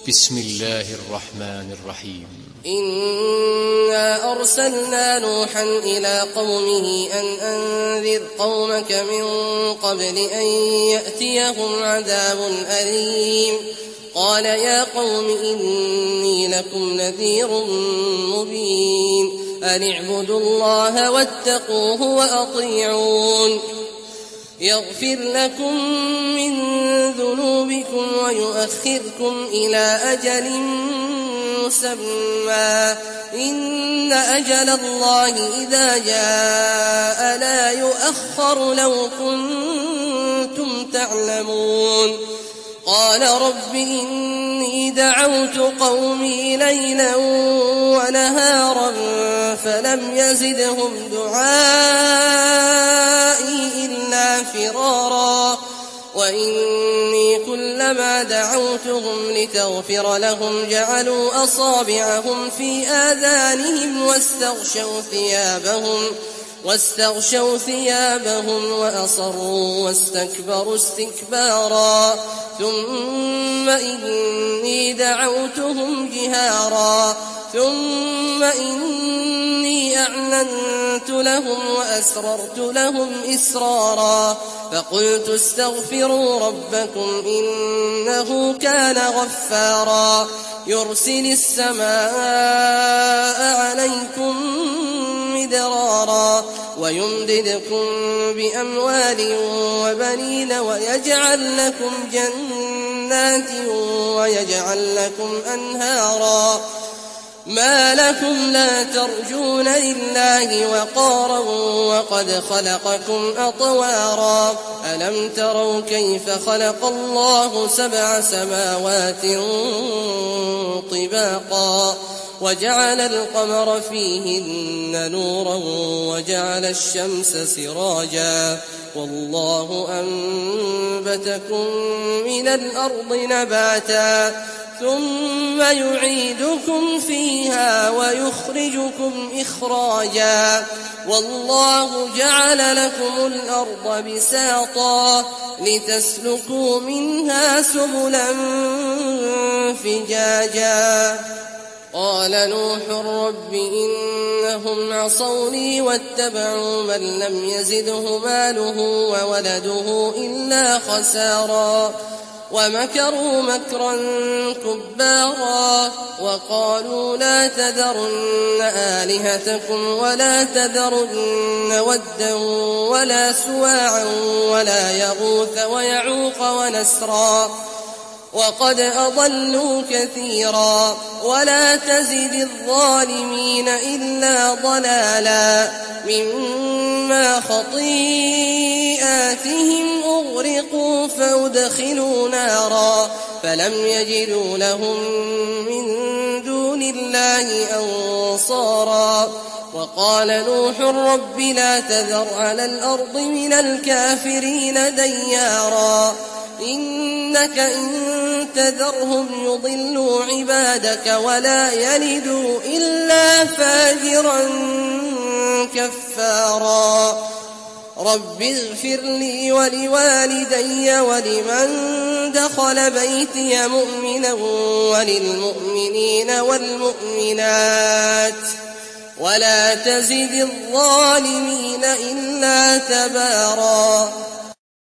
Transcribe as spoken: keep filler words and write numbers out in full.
بسم الله الرحمن الرحيم. إنا أرسلنا نوحا إلى قومه أن أنذر قومك من قبل أن يأتيهم عذاب أليم. قال يا قوم إني لكم نذير مبين أن اعبدوا الله واتقوه وأطيعون يغفر لكم من ذنوبكم ويؤخركم إلى أجل مسمى إن أجل الله إذا جاء لا يؤخر لو كنتم تعلمون. قال رب إني دعوت قومي ليلا ونهارا فلم يزدهم دعائي إلا فرارا وإني كلما دعوتهم لتغفر لهم جعلوا أصابعهم في آذانهم واستغشوا ثيابهم واستغشوا ثيابهم وأصروا واستكبروا استكبارا ثم إني دعوتهم جهارا ثم إني أعلنت لهم وأسررت لهم إسرارا فقلت استغفروا ربكم إنه كان غفارا يرسل السماء عليكم مدرارا ويمددكم بأموال وبنين ويجعل لكم جنات ويجعل لكم أنهارا ما لكم لا ترجون لله وقارا وقد خلقكم أطوارا ألم تروا كيف خلق الله سبع سماوات طباقا وجعل القمر فيهن نورا وجعل الشمس سراجا والله أنبتكم من الأرض نباتا ثم يعيدكم فيها ويخرجكم إخراجا والله جعل لكم الأرض بساطا لتسلكوا منها سبلا فجاجا. قال نوح رب إنهم عصوني واتبعوا من لم يزده ماله وولده إلا خسارا ومكروا مكرا كبارا وقالوا لا تذرن آلهتكم ولا تذرن ودا ولا سواعا ولا يغوث ويعوق ونسرا وقد أضلوا كثيرا ولا تزد الظالمين إلا ضلالا مما خطيئاتهم أغرقوا فأدخلوا نارا فلم يجدوا لهم من دون الله أنصارا. وقال نوح رب لا تذر على الأرض من الكافرين ديارا إنك إن تذرهم يضلوا عبادك ولا يلدوا إلا فاجرا كفارا. رب اغفر لي ولوالدي ولمن دخل بيتي مؤمنا وللمؤمنين والمؤمنات ولا تزد الظالمين إلا تبارا.